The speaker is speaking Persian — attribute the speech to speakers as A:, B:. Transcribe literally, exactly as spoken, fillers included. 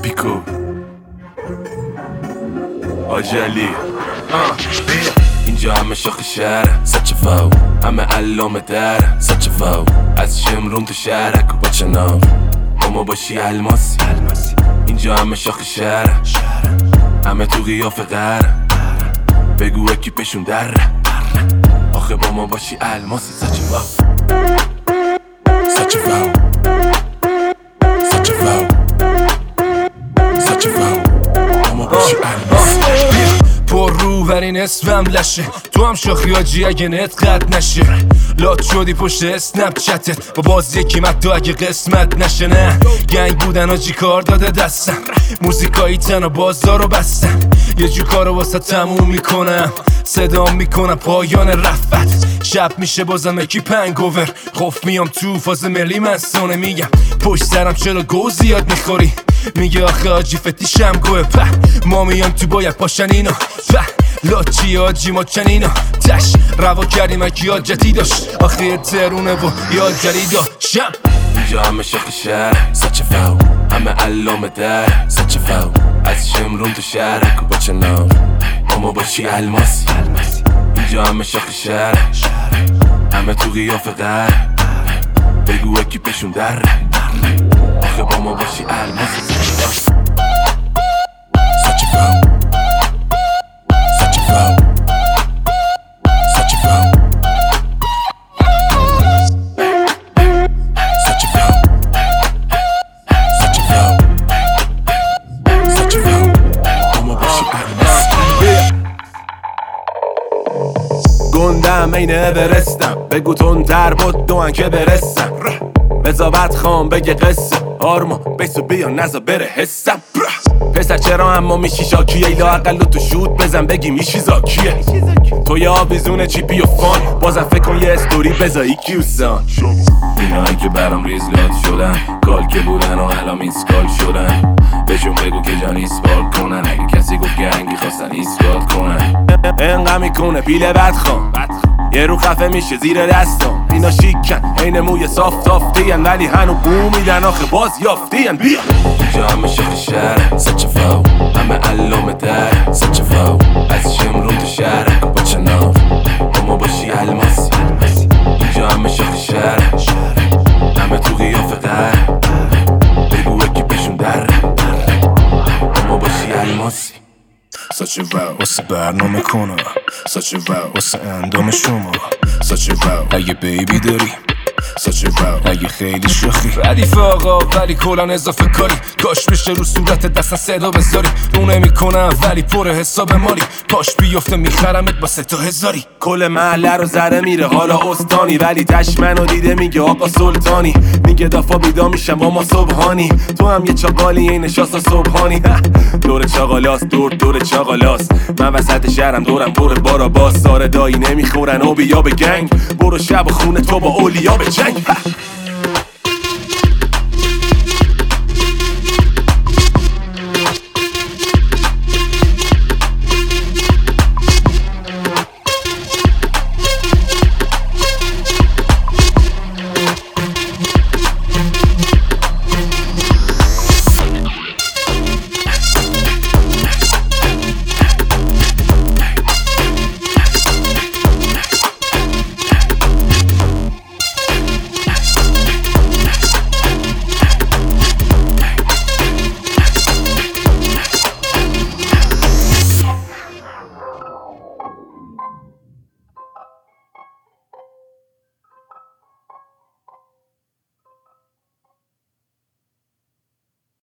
A: پیکو آجلی اینجا همه شاخ شهر سچه فاو، همه علامه در سچه فاو، از شمرون تو شهرک با چناو اما باشی الماسی. اینجا همه شاخ شهر همه تو قیافه قهر، بگو اکیپشون در آخه با ما باشی الماسی. سچه فاو سچه فاو سچه فاو سچه فاو اما باشی الماسی.
B: پر رو برین اسمم لشه، تو هم شاخی آجی اگه نت قد نشه. لات شدی پشت اسنپ چتت با بازی کیمت تو اگه قسمت نشه. نه گنگ بودن آجی کار داده دستم، موزیکایی تن بازار رو بستن. یه جو کارو واسه تموم میکنم، صدام میکنم پایان رفت. شب میشه بازم اکی پنگوور، خوف میام تو فاز ملی من سونه. میگم پشت سرم چرا گو زیاد میخوری، میگه آخه آجی فتیشم گوه. په ما میام تو باید پاشن اینا، په لاچی آجی ما چنینا. تش روا کردیم اکی یاد جدی داشت، آخه یه ترونه و یاد جدید داشتم.
A: اینجا همه شاخ شهر سچه فاو، همه علامه در سچه فاو، از شمرون تو شهرک با چناو اما باشی الماسی. اینجا همه شاخ شهر همه تو قیافه قهر، بگو اکیپشون در آخه با ما باشی الماسی. سچه فاو سچه فاو سچه فاو سچه فاو سچه فاو سچه فاو اما باشی الماسی. گندم این اورستم، بگو تندر بود دوان که برسم. بزابت خان بگه قصه آرما بیسو بیا نزا بره حسم. پسر چرا اما میشی شاکیه، ایلا اقل تو شود بزن بگی میشی زاکیه. تو یه آویزونه چیپی و فان، بازم فکر کن یه استوری بزایی کیوسان. اینایی که برام ریزلات شدن، کال که بودن و الان ایسکال شدن. بهشون بگو که جان ایسپال کنن، اگه کسی گفت گنگی خواستن ایسکال کنن. انقا میکنه پیله بدخوام، یه رو خفه میشه زیر دستام. اینا شیکن این موی صاف تافتین، ولی هنو بو میدن آخه باز یافتین. بیا اینجا همه شاخ شهر سچه فاو، همه علامه در سچه فاو، از شمرون تو شهرک با چناو اما باشی الماسی. اینجا همه شاخ شهر همه تو قیافه قهر، بگو اکیپشون در اما باشی الماسی.
B: سچه فاو واسه برنامه کنه، سچه فاو واسه اندام شما، سچه فاو اگه بیبی داری، سچه فاو اگه خیلی شوخی. ردیف آقا ولی کلان اضافه کاری، کاش میشه رو صورت دستن صدا بذاری. نونه میکنم ولی پر حساب مالی، پاش بیفته میخرمت با سه تا هزاری.
A: کل محله رو زره میره حالا استانی، ولی تش منو دیده میگه آقا سلطانی. میگه دافا بیدا میشم با ما صبحانی، تو هم یه چاقالی این شاسا صبحانی. دور چاقالاست دور دور چاقالاست، من وسط شهرم دورم پر بارا باز. ساره دایی نمیخورن و بیا به گنگ، برو شب و خونه تو با اولیا به جنگ.